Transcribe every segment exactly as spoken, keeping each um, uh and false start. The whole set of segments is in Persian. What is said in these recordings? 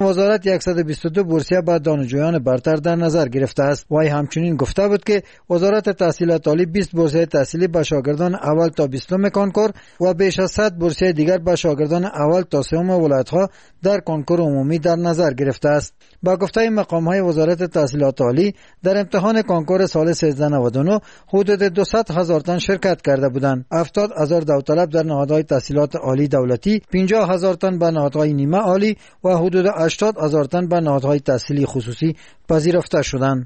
وزارت صد و بیست و دو بورسیه به دانشجویان برتر در نظر گرفته است. وی همچنین گفته بود که وزارت تحصیلات عالی بیست بورسیه تحصیلی به شاگردان اول تا بیستم کانکور و بیش از صد بورسیه دیگر به شاگردان اول تا سوم ولایت‌ها در کانکور عمومی در نظر گرفته است. با گفته مقام‌های وزارت تحصیلات عالی، در امتحان کانکور سال سیزده نود و نه حدود دویست هزار تن شرکت کرده بودند. هفتاد هزار داوطلب در نهادهای تحصیلات عالی دولتی، پنجاه هزار تن به نهادهای نیمه عالی و حدود هشتاد هزار تن به نهادهای تحصیلی خصوصی پذیرفته شدند.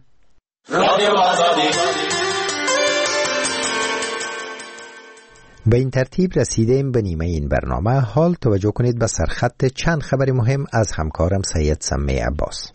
به این ترتیب رسیدیم به نیمه این برنامه. حال توجه کنید به سرخط چند خبر مهم از همکارم سید سمی عباس.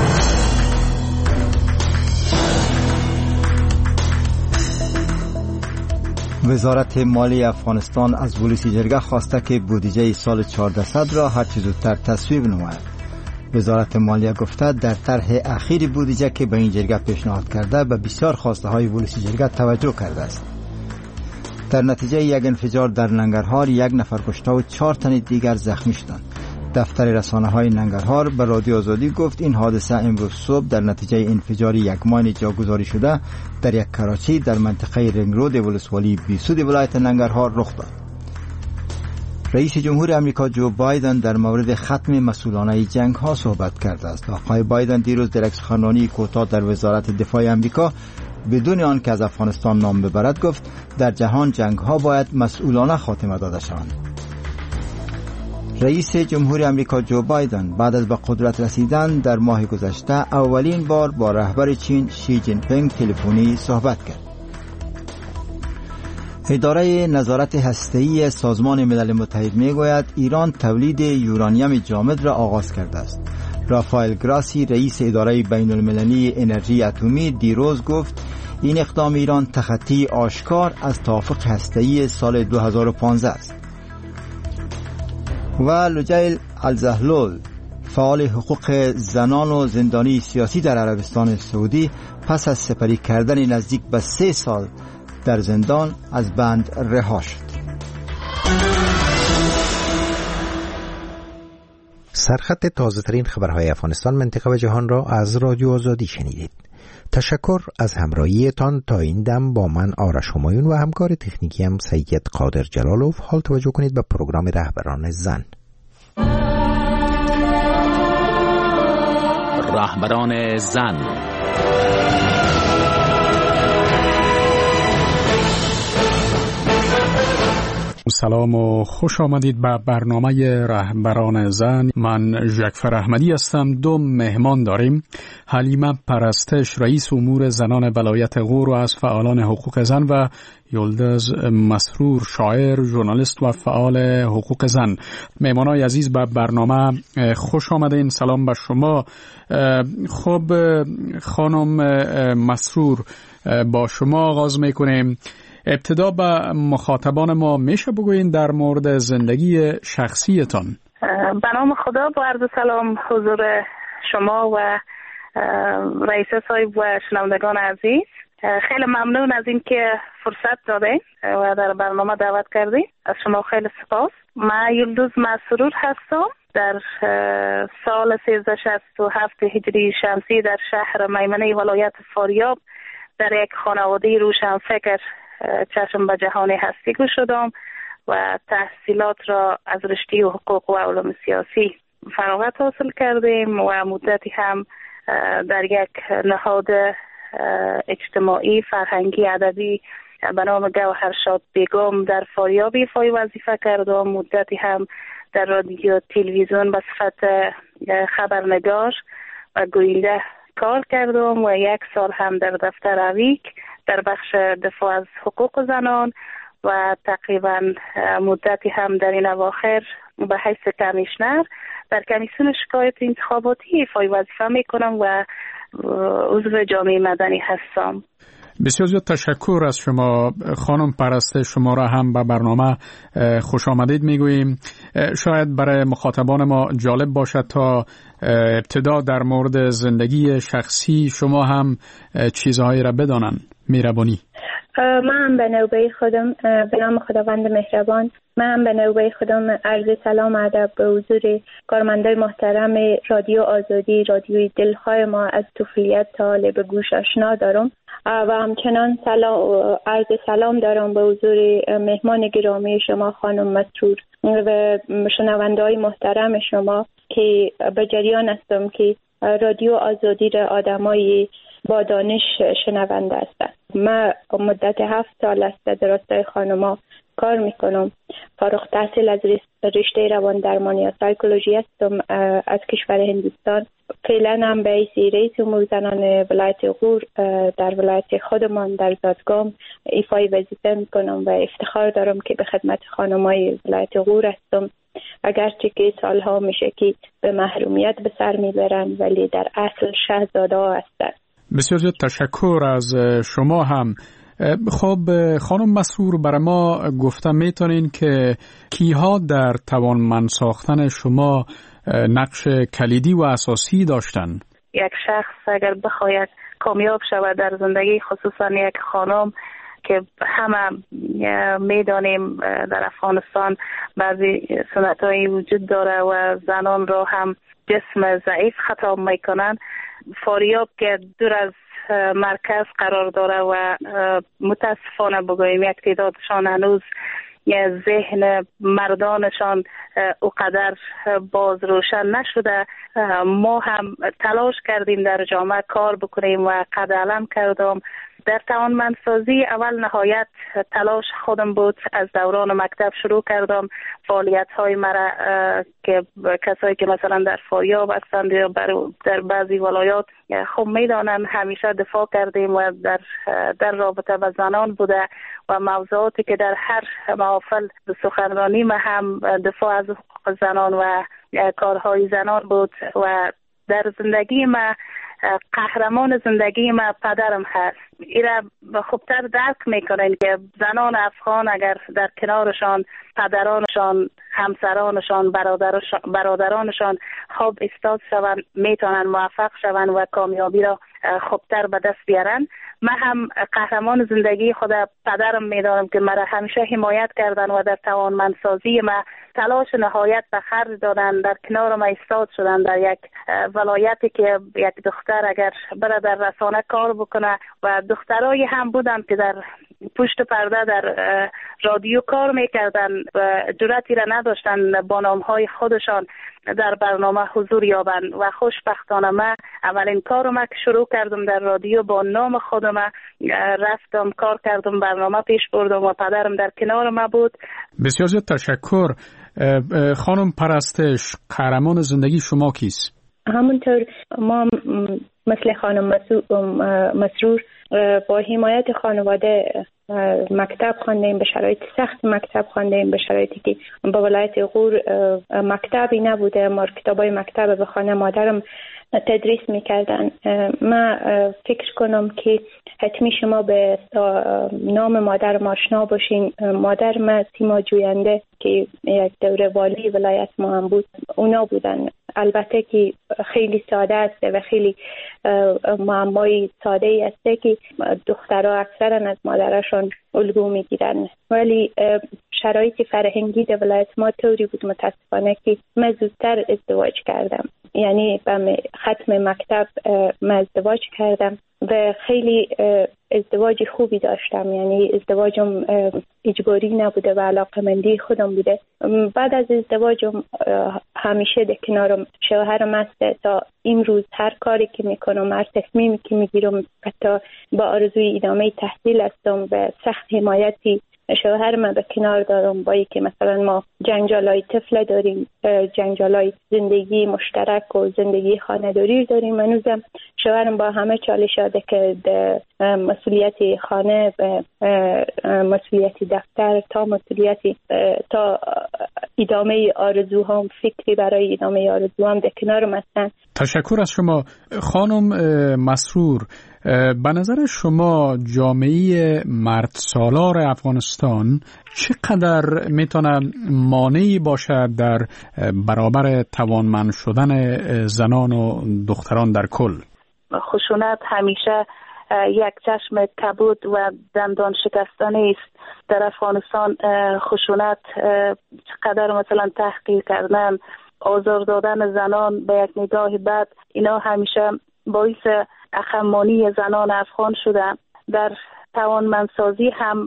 وزارت مالی افغانستان از ولسی جرگه خواسته که بودجه سال چهاردهصد را هر چه زودتر تصویب نماید. وزارت مالیه گفته در طرح اخیر بودجه که به این جرگه پیشنهاد کرده به بسیار خواسته های ولسی جرگه توجه کرده است. در نتیجه یک انفجار در ننگرهار یک نفر کشته و چهار تن دیگر زخمی شدند. دفتر رسانه های ننگرهار به رادیو آزادی گفت این حادثه امروز صبح در نتیجه انفجار یک ماین جاگذاری شده در یک کراچی در منطقه رنگ رود ولسوالی بیسود ولایت ننگرهار رخ داد. رئیس جمهور امریکا جو بایدن در مورد ختم مسئولانه جنگ ها صحبت کرده است. آقای بایدن دیروز در یک سخنرانی کوتاه در وزارت دفاع امریکا بدون آن که از افغانستان نام ببرد گفت در جهان جنگ ها باید مسئولانه خاتمه داده شوند. رئیس جمهور امریکا جو بایدن بعد از به قدرت رسیدن در ماه گذشته اولین بار با رهبر چین شی جین پینگ تلفنی صحبت کرد. اداره نظارت هسته‌ای سازمان ملل متحد میگوید ایران تولید یورانیم جامد را آغاز کرده است. رافائل گراسی رئیس اداره بین المللی انرژی اتمی دیروز گفت این اقدام ایران تخطی آشکار از توافق هسته‌ای سال دو هزار و پانزده است. و لجیل الزهلول فعال حقوق زنان و زندانی سیاسی در عربستان سعودی پس از سپری کردن نزدیک به سه سال در زندان از بند رها شد. سرخط تازه ترین خبرهای افغانستان، منطقه و جهان را از رادیو آزادی شنیدید. تشکر از همراهیتان تا این دم. با من آرش همایون و همکار تکنیکیم سید قادر جلالوف. حال توجه کنید به پروگرام رهبران زن. رهبران زن. سلام و خوش آمدید به برنامه رهبران زن. من ژکفر احمدی هستم. دو مهمان داریم. حلیمه پرستش رئیس امور زنان ولایت غور و از فعالان حقوق زن و یلدز مسرور شاعر، ژورنالیست و فعال حقوق زن. مهمانای عزیز به برنامه خوش آمدین. سلام به شما. خب خانم مسرور، با شما آغاز میکنیم. ابتدا به مخاطبان ما میشه بگوین در مورد زندگی شخصیتان؟ به نام خدا، با عرض سلام حضور شما و رئیس صاحب و شنوندگان عزیز. خیلی ممنون از این که فرصت دادین و در برنامه دعوت کردین. از شما خیلی سپاس. من یلدز مسرور هستم. در سال سیزده شصت و هفت هجری شمسی در شهر میمنه ولایت فاریاب در یک خانواده روشنفکر چشم به جهان هستی گشودم و تحصیلات را از رشته حقوق و علوم سیاسی فراغت حاصل کردیم و مدتی هم در یک نهاد اجتماعی فرهنگی ادبی به نام گوهرشاد بیگم در فاریاب ایفای وظیفه کردم. مدتی هم در رادیو تلویزیون به صفت خبرنگار و گوینده کار کردم و یک سال هم در دفتر اویک در بخش دفاع از حقوق زنان و تقریبا مدتی هم در این اواخر به حیث کمیشنر در کمیسیون شکایت انتخاباتی ایفای وظیفه میکنم و عضو جامعه مدنی هستم. بسیار زیاد تشکر از شما خانم پرسته. شما را هم به برنامه خوش آمدید میگوییم. شاید برای مخاطبان ما جالب باشد تا ابتدا در مورد زندگی شخصی شما هم چیزهایی را بدانند. میربانی. من هم به نوبه خودم به نام خداوند مهربان من هم به نوبه خودم عرض سلام و ادب به حضور کارمندای محترم رادیو آزادی، رادیوی دلهای ما از طفولیت تا حال به گوش آشنا دارم و همچنان سلام عرض سلام دارم به حضور مهمان گرامی شما خانم مسرور و شنونده‌های محترم شما که به جریان هستم که رادیو آزادی را آدمای با دانش شنونده هستند. من مدت هفت سال است در راستای خانما کار میکنم. فارغ التحصیل از رشته روان درمانی یا سایکولوژی هستم از کشور هندوستان. فعلا هم به حیث رئیس امور زنان ولایت غور در ولایت خودمان در زادگام ایفای وظیفه میکنم و افتخار دارم که به خدمت خانمای ولایت غور هستم، اگرچه که سالها میشه که به محرومیت به سر میبرن ولی در اصل شاهزاده ها هستن. بسیار زیاد تشکر از شما هم. خب خانم مسرور، برای ما گفتم میتونین که کیها در توانمند ساختن شما نقش کلیدی و اساسی داشتن؟ یک شخص اگر بخواید کامیاب شود در زندگی، خصوصا یک خانم که همه میدانیم در افغانستان بعضی سنت‌هایی وجود داره و زنان را هم جسم ضعیف خطاب میکنن، فاریاب که دور از مرکز قرار داره و متاسفانه بگوییم یک تعدادشان هنوز ذهن مردانشان اونقدر باز روشن نشده. ما هم تلاش کردیم در جامعه کار بکنیم و قد علم کردم. در توانمندسازی اول نهایت تلاش خودم بود. از دوران مکتب شروع کردم فعالیت های مرا که کسایی که مثلا در فاریاب هستند یا در بعضی ولایات خب میدانن همیشه دفاع کردیم و در در رابطه با زنان بوده و موضوعاتی که در هر محافل سخنرانی ما هم دفاع از حقوق زنان و کارهای زنان بود و در زندگی ما قهرمان زندگی ما پدرم هست. ایره خوبتر درک میکنین که زنان افغان اگر در کنارشان پدرانشان، همسرانشان، برادرانشان خوب استاد شوند میتونن موفق شوند و کامیابی را خوبتر به دست بیارن. من هم قهرمان زندگی خود پدرم میدانم که مرا همیشه حمایت کردن و در توانمندسازی ما تلاش نهایت به خرج دادن، در کنار ما ایستاد شدن. در یک ولایتی که یک دختر اگر بره در رسانه کار بکنه و دخترایی هم بودن که در پشت پرده در رادیو کار میکردن و جرأتی را نداشتن با نامهای خودشان در برنامه حضور یابن و خوشبختانه من اولین کارم که شروع کردم در رادیو با نام خودم رفتم کار کردم، برنامه پیش بردم و پدرم در کنار ما بود. بسیار زیاد تشکر. خانم پرستش، قهرمان زندگی شما کیست؟ همونطور ما مثل خانم مسرور با حمایت خانواده مکتب خواندیم، به شرایط سخت مکتب خواندیم، به شرایطی که با ولایت غور مکتبی نبوده. ما کتابای مکتب به خانه مادرم تدریس میکردن. من فکر کنم که حتمی شما به نام مادر آشنا باشین. مادر ما سیما جوینده که یک دوره والی ولایت ما هم بود، اونا بودن. البته که خیلی ساده است و خیلی معمای ساده ای است که دخترها اکثرا از مادرشان الگو میگیرن، ولی شرایط فرهنگی در ولایت ما طوری بود متاسفانه که من زودتر ازدواج کردم. یعنی به ختم مکتب من ازدواج کردم و خیلی ازدواج خوبی داشتم. یعنی ازدواجم اجباری نبوده و علاقمندی خودم بوده. بعد از ازدواجم همیشه در کنارم شوهرم است تا امروز. هر کاری که میکنم، هر تصمیمی که میگیرم، حتی با آرزوی ادامه تحصیل هستم و سخت حمایتی شوهر من به کنار دارم. با که مثلا ما جنجالای طفل داریم، جنجالای زندگی مشترک و زندگی خانه‌داری داریم. هنوزم شوهرم با همه چالشاته که مسئولیت خانه، مسئولیت دفتر تا مسئولیت تا ادامه آرزوهام، فکری برای ادامه آرزوهام در کنارم هستن. تشکر از شما. خانم مسرور، به نظر شما جامعه مرد سالار افغانستان چقدر میتونه مانعی باشد در برابر توانمند شدن زنان و دختران در کل؟ خشونت همیشه یک چشم کبود و دندان شکستنی است. در افغانستان خشونت چقدر مثلا تحقیر کردن، آزار دادن زنان به یک نگاه بد، اینا همیشه باعث اخمانی زنان افغان شده. در توانمندسازی هم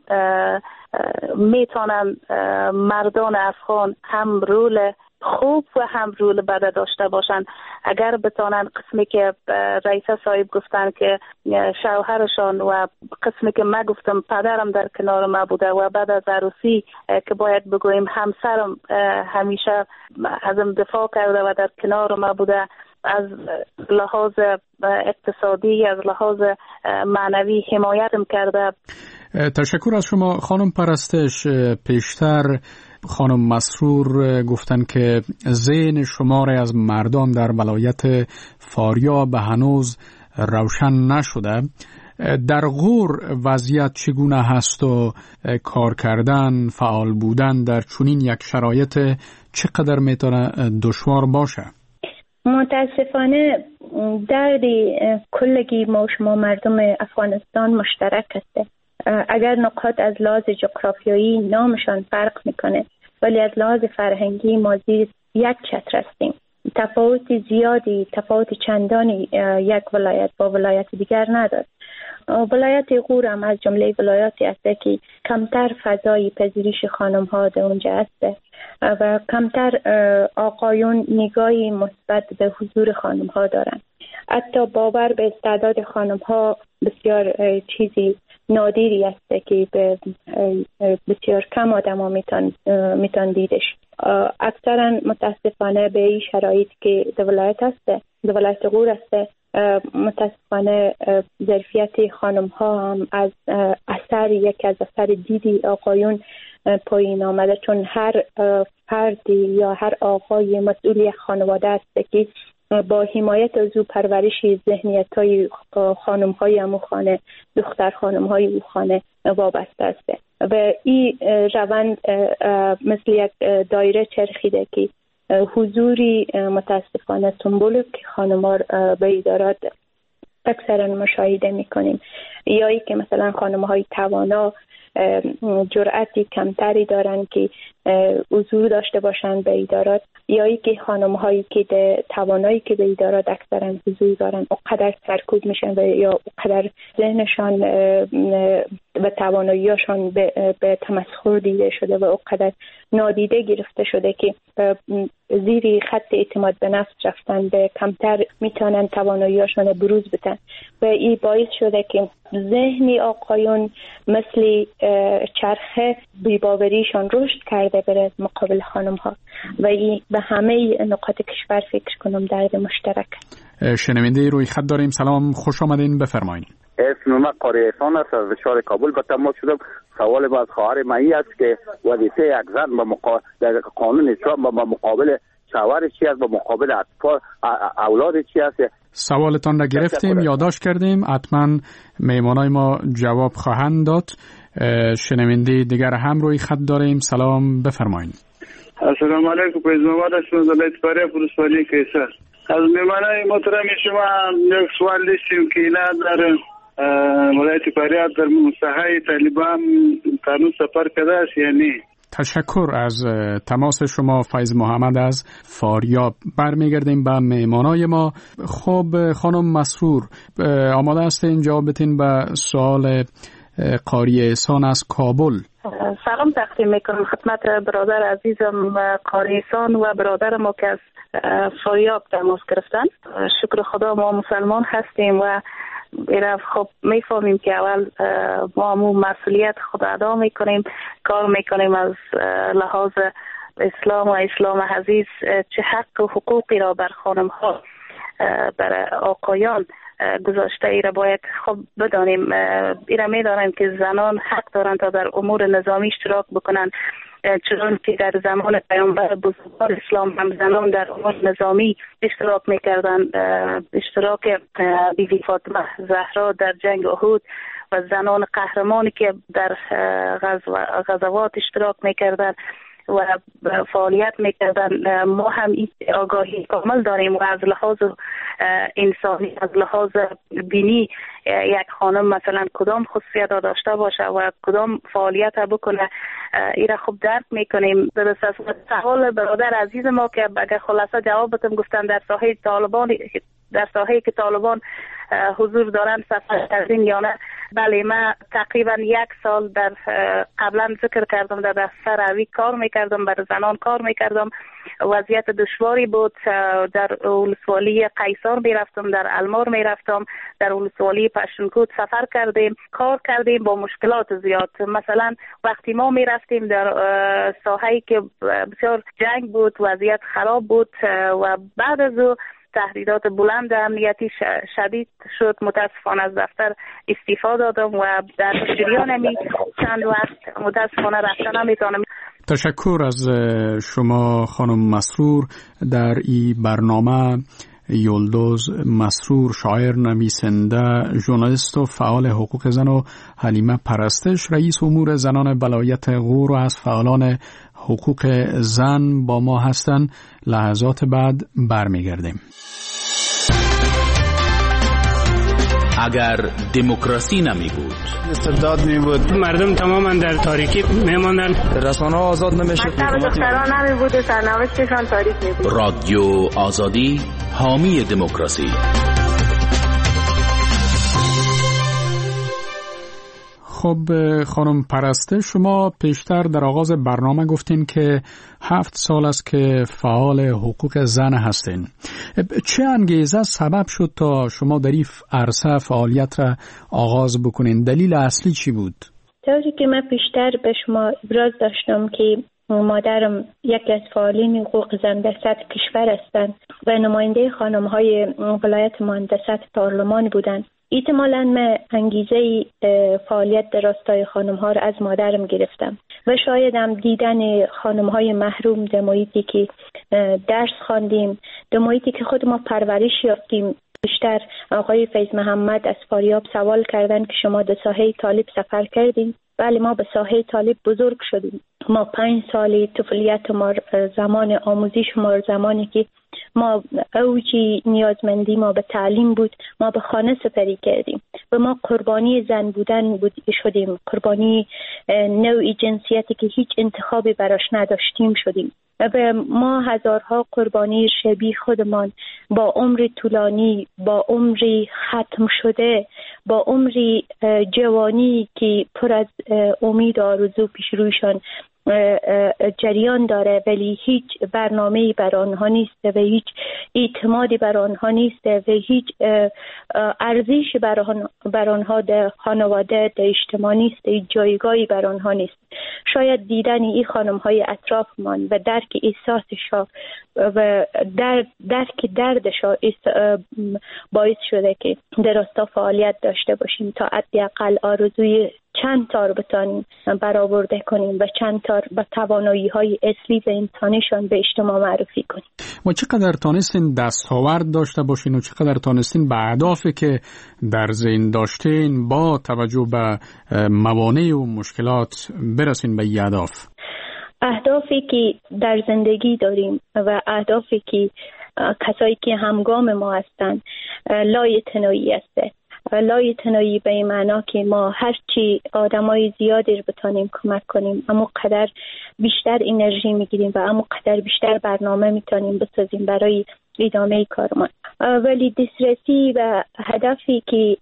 میتونن مردان افغان هم رول خوب و هم رول بد داشته باشن. اگر بتانن قسمی که رئیسه صاحب گفتن که شوهرشان و قسمی که من گفتم پدرم در کنار ما بوده و بعد از عروسی که باید بگوییم همسرم همیشه ازم دفاع کرده و در کنار ما بوده، از لحاظ اقتصادی از لحاظ معنوی حمایتم کرده. تشکر از شما خانم پرستش. پیشتر خانم مسرور گفتن که ذهن شماری از مردان در ولایت فاریاب هنوز روشن نشده. در غور وضعیت چگونه هست و کار کردن، فعال بودن در چنین یک شرایط چقدر میتونه دشوار باشه؟ متاسفانه دردی کلگی ما شما مردم افغانستان مشترک است. اگر نقاط از لحاظ جغرافیایی نامشان فرق میکنه، ولی از لحاظ فرهنگی ما زیر یک چتر هستیم. تفاوت زیادی، تفاوت چندانی یک ولایت با ولایت دیگر ندارد. ولایت غور هم از جمله ولایاتی است که کمتر فضای پذیرش خانم ها در اونجا است و کمتر آقایون نگاهی مثبت به حضور خانم ها دارند. حتی باور به استعداد خانم ها بسیار چیزی نادری است که به بسیار کم آدم ها میتون, میتون دیدش. اکثرا متاسفانه به این شرایط که در ولایت است، در ولایت غور است، متاسفانه ظرفیت خانم ها هم از اثر یک از اثر دیدی آقایون پایین آمده، چون هر فردی یا هر آقای مسئول خانواده است که با حمایت از او پرورش ذهنیت های خانم های امو خانه، دختر خانم های او خانه وابسته است و این روند مثل یک دایره چرخیده که حضوری متاسفانه سمبولک که خانم ها به ادارات اکثرا مشاهده میکنیم، یا ای که مثلا خانم های توانا جرأتی کمتری دارن که حضور داشته باشن به ادارات، یا ای که خانم هایی که توانایی که به ادارات اکثرا حضور دارن اونقدر سرکوب میشن و یا اونقدر ذهنشان و تواناییشان به, به تمسخر دیده شده و اونقدر نادیده گرفته شده که زیری خط اعتماد به نفس رفتن، به کمتر میتونن تواناییشان بروز بدن و این باعث شده که ذهنی آقایون مثل چرخه بی‌باوریشان رشد کرده بره مقابل خانم ها و این به همه نقاط کشور فکر کنم درد مشترک. شنونده روی خط داریم. سلام، خوش آمدین، بفرمایید. اسم من قاری احسان است، از شهر کابل به تماس شدم. سوال باز خواهر من است که وظیفه یک زن با مقا... در قانون اسلام با مقابل شوهر چی است، با مقابل اطفال اولاد چی است؟ سوالتان را گرفتیم، یادداشت کردیم، حتما میمانای ما جواب خواهند داد. شنونده دیگر هم روی خط داریم. سلام، بفرمایید. السلام علیکم. پیز محمد هستم از ولایت فاریاب فروسپانی کیسر. از میمانای محترم شما یک سوال داشتیم که اینا در ولایت فاریاب در منصحه طالبان قانون سفر کرده است یا نه؟ تشکر از تماس شما فیض محمد از فاریاب. برمیگردیم به میمانای ما. خب خانم مسرور، آماده هستین جواب بدین به سوال قاری احسان از کابل؟ سلام تقدیم میکنم خدمت برادر عزیزم قاری احسان و برادر ما که از فاریاب تماس گرفتن. شکر خدا ما مسلمان هستیم و اینا خب میفهمیم که اول ما مو مسئولیت خود ادا میکنیم، کار میکنیم از لحاظ اسلام و اسلام عزیز چه حق و حقوقی را بر خانم ها بر آقایان گذاشته. ای را باید خب بدانیم. ای را میدانیم که زنان حق دارند تا در امور نظامی اشتراک بکنند، چون که در زمان پیامبر بزرگوار اسلام هم زنان در امور نظامی اشتراک میکردن. اشتراک بیبی فاطمه زهرا در جنگ احد و زنان قهرمانی که در غزوات اشتراک میکردن و فعالیت میکردن، ما هم این آگاهی کامل داریم و از لحاظ انسانی از لحاظ بینی یک خانم مثلا کدام خصوصیت داشته باشه و کدام فعالیت بکنه، ایره خوب درک میکنیم. درست است. سوال برادر عزیز ما که اگر خلاصه جوابتون گفتن در ساحه طالبان، در ساحه که طالبان حضور دارن سفر کردین یا نه؟ بله، من تقریبا یک سال در قبلا ذکر کردم در دفتر اوی کار میکردم، برای زنان کار میکردم. وضعیت دشواری بود. در ولسوالی قیصر میرفتم، در المار میرفتم، در ولسوالی پشتونکوت سفر کردیم، کار کردیم با مشکلات زیاد. مثلا وقتی ما میرفتیم در ساحه‌ای که بسیار جنگ بود، وضعیت خراب بود و بعد از او تهدیدات بلند امنیتی شدید شد، متاسفانه از دفتر استعفا دادم و در جریان می چند وقت متاسفانه رفتن نمیتونم. تشکر از شما خانم مسرور. در این برنامه یلدوز مسرور، شاعر، نویسنده، ژورنالیست و فعال حقوق زن، و حلیمه پرستش، رئیس امور زنان ولایت غور و از فعالان حقوق زن با ما هستند. لحظات بعد برمیگردیم. اگر دموکراسی نمی بود، استبداد می بود، مردم تماما در تاریکی می ماندن، رسانه ها آزاد نمی شد، مکتب دختران نمی بود، سرنوشتشان تاریک می بود. رادیو آزادی، حامی دموکراسی. خب خانم پرسته، شما پیشتر در آغاز برنامه گفتین که هفت سال است که فعال حقوق زن هستین. چه انگیزه سبب شد تا شما در این عرصه فعالیت را آغاز بکنین؟ دلیل اصلی چی بود؟ طوری که من پیشتر به شما ابراز داشتم که مادرم یکی از فعالین حقوق زن در سطح کشور هستند و نماینده خانم‌های ولایت ما در سطح پارلمان بودند. احتمالاً من انگیزه فعالیت در راستای خانم‌ها را از مادرم گرفتم و شاید هم دیدن خانم‌های محروم در محیطی که درس خواندیم، در محیطی که خود ما پرورش یافتیم. بیشتر آقای فیض محمد از فاریاب سوال کردن که شما در ساحه طالب سفر کردین؟ بله، ما به ساحه طالب بزرگ شدیم. ما پنج سالی طفولیت ما، زمان آموزش ما، زمانی که ما اوجی نیازمندی ما به تعلیم بود، ما به خانه سپری کردیم و ما قربانی زن بودن بود شدیم، قربانی نوعی جنسیتی که هیچ انتخابی براش نداشتیم شدیم و ما هزارها قربانی شبیه خودمان با عمر طولانی، با عمری ختم شده، با عمری جوانی که پر از امید و آرزو پیش رویشان جریان داره، ولی هیچ برنامه‌ای بر آنها نیست و هیچ اعتمادی بر آنها نیست و هیچ ارزشی بر آنها در خانواده، در اجتماع نیست، هیچ جایگاهی بر آنها نیست. شاید دیدن این خانم‌های اطرافمان و درک احساسشان و در درک دردشان باعث شده که در راستا فعالیت داشته باشیم تا حداقل آرزوی چند تار بتانیم برآورده کنیم و چند تار به توانایی‌های اصلی و انسانیشان به اجتماع معرفی کنیم. و چقدر تانستین دستاورد داشته باشین و چقدر تانستین به اهدافی که در ذهن داشتین با توجه به موانع و مشکلات برسین به این اهداف؟ اهدافی که در زندگی داریم و اهدافی که کسایی که همگام ما هستن لایتنایی هسته. لایتنایی به این معنا که ما هرچی آدمای زیادی رو بتانیم کمک کنیم، اما قدر بیشتر انرژی میگیریم و اما قدر بیشتر برنامه میتونیم بسازیم برای ادامه کارمان. ولی دسترسی و هدفی که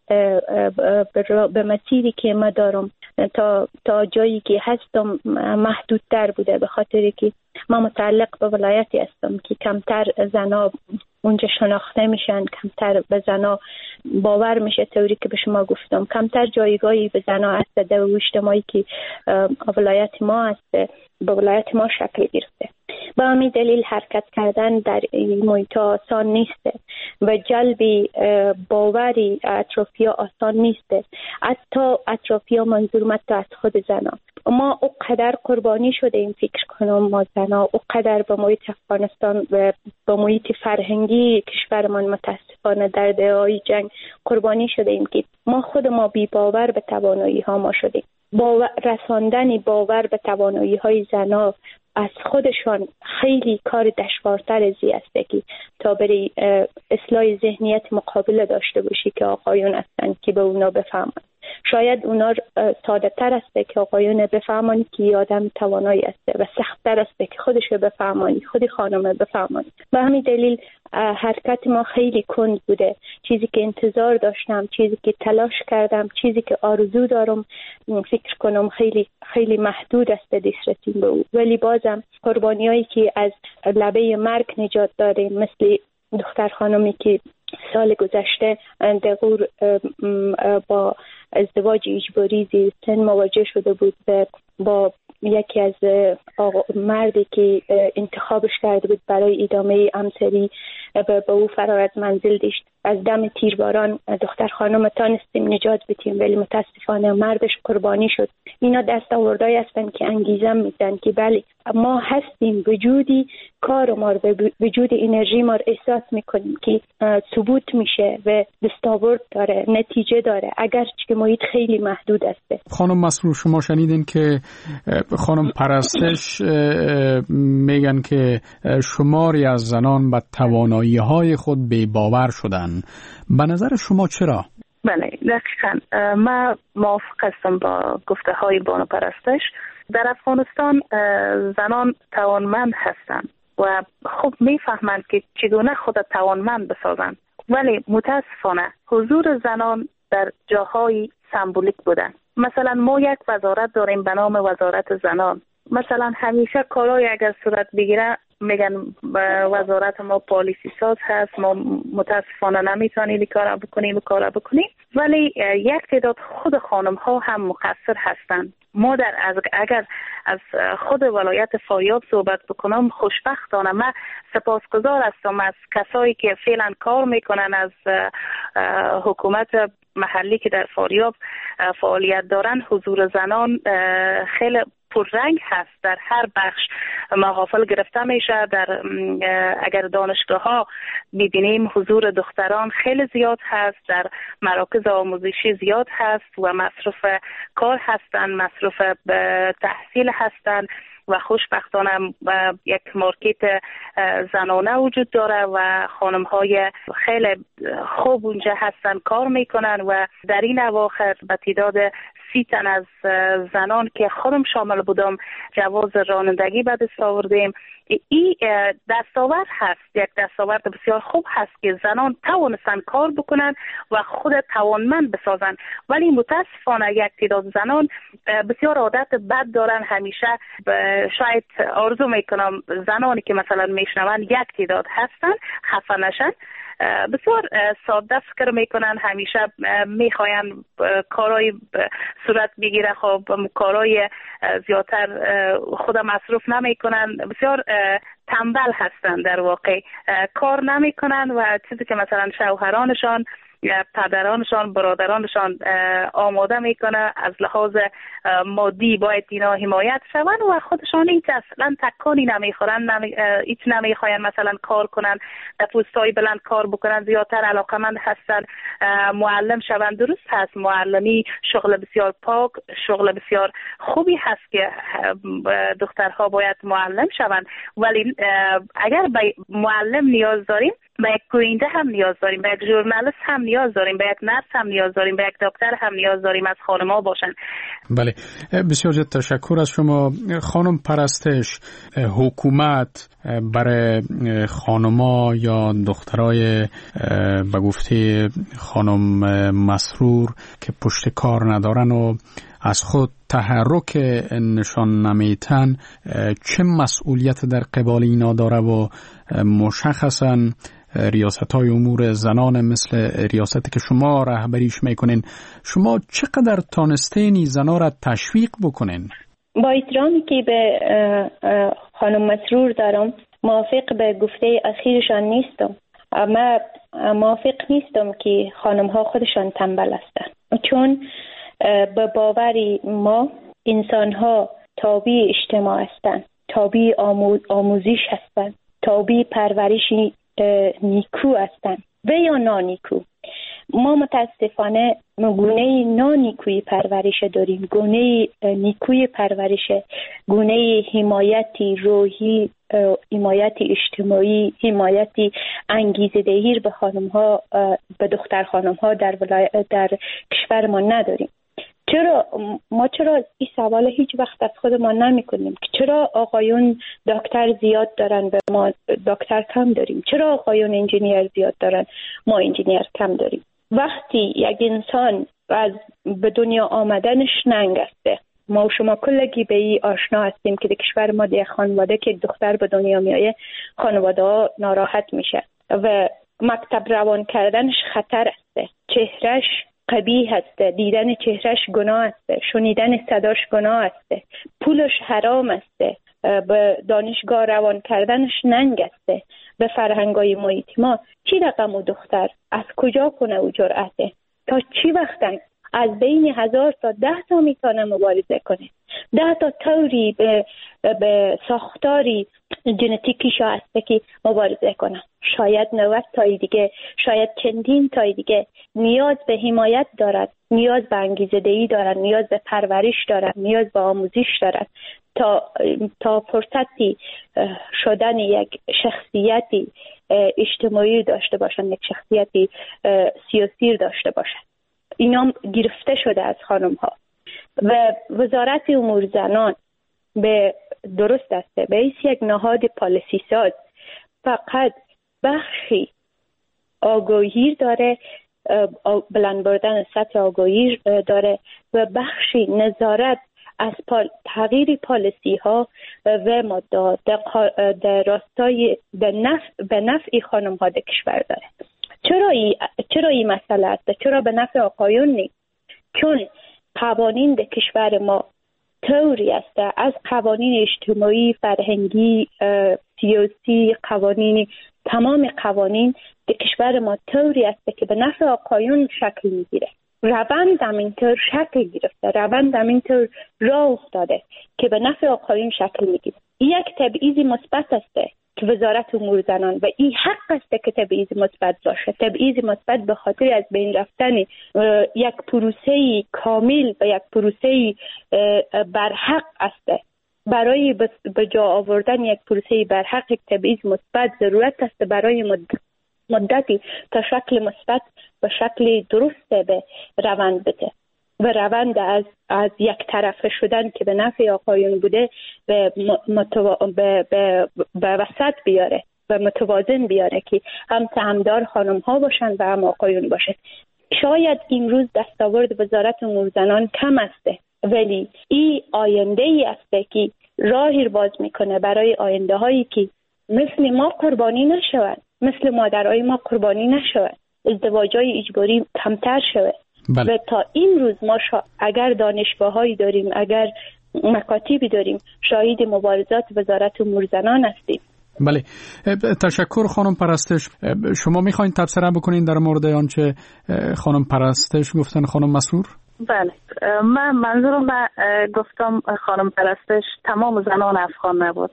به مسیری که ما دارم تا تا جایی که هستم محدودتر بوده، به خاطر که ما متعلق به ولایتی هستم که کمتر زنا اونجا شناخته میشن، کمتر به زنا باور میشه، طوری که به شما گفتم کمتر جایگاهی به زنا هست در اجتماعی که ولایت ما هست، به ولایت ما شکل گرفته. با همین دلیل حرکت کردن در این محیط آسان نیست و جلب باوری اطرافیا آسان نیست. حتی اطرافیا منظور مت از خود زنا. ما اونقدر قربانی شده این فکر کنم، ما زنا اونقدر به محیط افغانستان و به محیط فرهنگی کشورمان متاسفانه در دهه‌های جنگ قربانی شده ایم که ما خود ما بی باور به توانایی ها ما شدیم. باور رساندن باور به توانایی های زنا از خودشان خیلی کار دشوارتر ازی است که تا بری اصلاح ذهنیت مقابل داشته باشی که آقایون هستن که به اونا بفهمن. شاید اونا ساده تر است که آقایون بفهمانی که آدم توانایی است و سخت تر است که خودش بفهمانی، خودی خانم بفهمانی. به همین دلیل حرکت ما خیلی کند بوده. چیزی که انتظار داشتم، چیزی که تلاش کردم، چیزی که آرزو دارم فکر کنم خیلی خیلی محدود است دسترسیم به او. ولی بازم قربانیایی که از لبه مرگ نجات دادیم، مثل دختر خانمی که سال گذشته دقور با ازدواج اجباری زیر سن مواجه شده بود با یکی از مردی که انتخابش کرده بود برای ادامه همسری، به او فرار از منزل داشت. از دم تیرباران دختر خانم تانستیم نجات بدیم، ولی متاسفانه مردش قربانی شد. اینا دست آوردهایی هستن که انگیزه میدن که بله ما هستیم، وجودی کار ما رو، وجود انرژی ما رو احساس میکنیم که ثبوت میشه و دستاورد داره، نتیجه داره، اگرچه که محیط خیلی محدود است. خانم مسرور، شما شنیدین که خانم پرستش میگن که شماری از زنان به توانایی های خود بی باور شدن. به نظر شما چرا؟ بله دقیقاً من موافق هستم با گفته های بانو پرستش. در افغانستان زنان توانمند هستند و خوب میفهمند که چگونه خود توانمند بسازند، ولی متاسفانه حضور زنان در جاهای سمبولیک بودن. مثلا ما یک وزارت داریم به نام وزارت زنان. مثلا همیشه کارهای اگر صورت بگیره میگن وزارت ما پالیسی ساز هست، ما متاسفانه نمیتونیم کار بکنیم کار بکنیم، ولی یک تعداد خود خانم ها هم مقصر هستند. ما در از اگر از خود ولایت فاریاب صحبت بکنم، خوشبختانه من سپاسگزار هستم از کسایی که فعلا کار میکنن از حکومت محلی که در فاریاب فعالیت دارن. حضور زنان خیلی پررنگ هست، در هر بخش محافل گرفته میشه. در اگر دانشگاه ها ببینیم حضور دختران خیلی زیاد هست، در مراکز آموزشی زیاد هست و مصروف کار هستند، مصروف تحصیل هستند و خوشبختانه یک مارکت زنانه وجود داره و خانم های خیلی خوب اونجا هستن، کار میکنن و در این اواخر به تعداد سی تن از زنان که خودم شامل بودم جواز رانندگی به دست آوردیم. این دستاورد هست، یک دستاورد بسیار خوب هست که زنان توانستن کار بکنن و خود توانمند بسازن، ولی متاسفانه یک تعداد زنان بسیار عادت بد دارن. همیشه شاید آرزو میکنم زنانی که مثلا میشنون یک تعداد هستن خفه نشن، بسیار ساده فکر میکنن، همیشه میخواین کارهای صورت بگیره، خب کارهای زیادتر خود مصروف نمیکنن، بسیار تنبل هستن، در واقع کار نمیکنن و چیزی که مثلا شوهرانشان پدرانشان برادرانشان آماده میکنه از لحاظ مادی باید اینا حمایت شون و خودشان هیچ اصلا تکانی نمیخورن، نمی... هیچ نمیخواین مثلا کار کنن، در پستای بلند کار بکنن، زیادتر علاقمند هستن معلم شون. درست هست معلمی شغل بسیار پاک، شغل بسیار خوبی هست که دخترها باید معلم شون، ولی اگر به معلم نیاز داریم به یک گوینده هم نیاز داریم، به یک ژورنالیست هم نیاز داریم، به یک نرس هم نیاز داریم، به یک دکتر هم نیاز داریم از خانم‌ها باشن. بله بسیار زیاد تشکر از شما خانم پرستش. حکومت برای خانم‌ها یا دخترای به گفته خانم مسرور که پشت کار ندارن و از خود تحرک نشان نمیتن چه مسئولیت در قبال اینا داره و مشخصاً ریاست های امور زنان مثل ریاستی که شما رهبریش میکنین، شما چقدر تانستینی زنا را تشویق بکنین؟ با احترامی که به خانم مسرور دارم موافق به گفته اخیرشان نیستم. اما موافق نیستم که خانم ها خودشان تنبل هستند، چون به باوری ما انسان ها تابع اجتماع هستند، تابع آموزش هستند، تابع پرورشی نیکو هستند و یا نانیکو. ما متاسفانه گونه نانیکوی پرورش داریم، گونه نیکوی پرورش، گونه حمایتی روحی، حمایتی اجتماعی، حمایتی انگیزه دهی به خانم ها، به دختر خانم ها در در کشور ما نداریم. چرا ما چرا این سوال هیچ وقت از خودمان نمی کنیم که چرا آقایون دکتر زیاد دارن و ما دکتر کم داریم؟ چرا آقایون انجینیر زیاد دارن ما انجینیر کم داریم؟ وقتی یک انسان از به دنیا آمدنش ننگ است، ما و شما کلگی به این آشنا هستیم که در کشور ما در خانواده که دختر به دنیا میایه خانواده ها ناراحت میشه و مکتب روان کردنش خطر است، چهرش قبیح است، دیدن چهرش گناه است، شنیدن صداش گناه است، پولش حرام است، به دانشگاه روان کردنش ننگ است. به فرهنگای محیط ما چی رقم و دختر از کجا کنه و جرأته؟ تا چی وقت از بین هزار تا ده تا میتونه مبارزه کنه؟ ده تا طوری به, به ساختاری ژنتیکیش هسته که مبارزه کنه. شاید نوت تای دیگه، شاید چندین تای دیگه نیاز به حمایت دارد، نیاز به انگیزه دهی دارد، نیاز به پرورش دارد، نیاز به آموزش دارد تا تا فرصتی شدن یک شخصیتی اجتماعی داشته باشن، یک شخصیتی سیاسی داشته باشن. اینا گرفته شده از خانم ها و وزارت امور زنان به درست است به حیث یک نهاد پالیسی ساز فقط بخشی آگاهی داره، بلند بردن سطح آگاهی داره و بخشی نظارت از پال... تغییر پالیسی ها و مادات در راستای به نفع به نفع خانم ها در کشور داره. چرا ای چرا این مسئله است؟ چرا به نفع آقایون نیست؟ چون قوانین در کشور ما طوری است، از قوانین اجتماعی، فرهنگی، سیاسی، قوانین تمام قوانین در کشور ما طوری است که به نفع آقایون شکل میگیره. روند همینطور شکل گرفته، روند همینطور راه افتاده که به نفع آقایون شکل میگیره. یک تبعیض مثبت است که وزارت امور زنان و این حق است که تبعیض مثبت باشه. تبعیض مثبت به خاطر از بین رفتن یک پروسه کامل و یک پروسه برحق است. برای به جا آوردن یک پروسه برحق یک تبعیض مثبت ضرورت است برای مدت مدتی تا شکل مثبت و شکل درست به روند بده و روند از از یک طرفه شدن که به نفع آقایون بوده به متوا... به به به وسط بیاره و متوازن بیاره که هم سهمدار خانم ها باشن و هم آقایون باشن. شاید امروز دستاورد وزارت امور زنان کم است، ولی این آینده ای است که راهی باز میکنه برای آینده هایی که مثل ما قربانی نشوند، مثل مادرای ما قربانی نشوند، ازدواجای اجباری کمتر شود. بله. و تا این روز ما شا... اگر دانشگاه هایی داریم، اگر مکاتبی داریم، شاهد مبارزات وزارت امور زنان هستیم. بله، تشکر خانم پرستش. شما میخواین تبصره بکنین در مورد آنچه خانم پرستش گفتن خانم مسرور؟ بله، من منظورم به گفتم خانم پرستش تمام زنان افغان نبود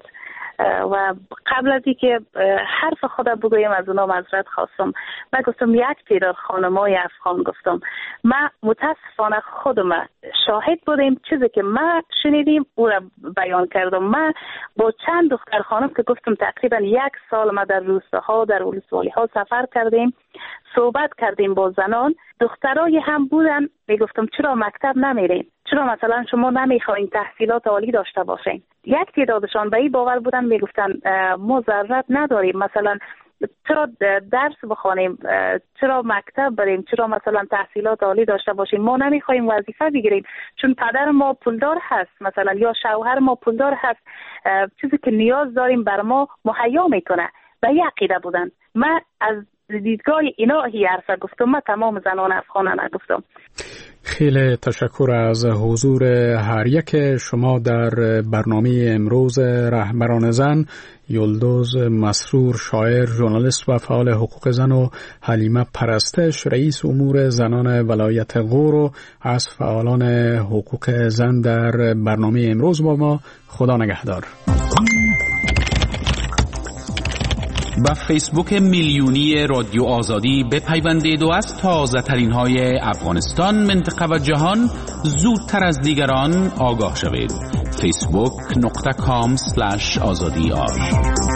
و قبل از اینکه حرف خودم بگویم از اونا معذرت خواستم. من گفتم یک تعداد خانمای افغان گفتم. من متاسفانه خودم شاهد بودیم، چیزی که من شنیدیم او را بیان کردم. من با چند دختر خانم که گفتم تقریبا یک سال ما در روستاها در ولسوالی ها سفر کردیم، صحبت کردیم با زنان. دخترای هم بودن میگفتم چرا مکتب نمیرین؟ چرا مثلا شما نمیخواین تحصیلات عالی داشته باشین؟ یک تعدادشان به این باور بودن، میگفتن ما ضرورت نداریم، مثلا چرا درس بخوانیم، چرا مکتب بریم، چرا مثلا تحصیلات عالی داشته باشیم، ما نمیخوایم وظیفه بگیریم چون پدر ما پولدار هست مثلا یا شوهر ما پولدار هست، چیزی که نیاز داریم بر ما مهیا میکنه. به یک عقیده بودن. من از دیدگاه اینا هی حرف گفتم، من تمام زنان افغان نگفتم. خیلی تشکر از حضور هر یک شما در برنامه امروز رهبران زن. یلدوز مسرور، شاعر، ژورنالیست و فعال حقوق زن، و حلیمه پرستش، رئیس امور زنان ولایت غور، از فعالان حقوق زن در برنامه امروز با ما. خدا نگهدار. و فیسبوک میلیونی رادیو آزادی بپیوندید و از تازه ترین های افغانستان، منطقه و جهان زودتر از دیگران آگاه شوید. فیسبوک نقطه کام سلش آزادی آر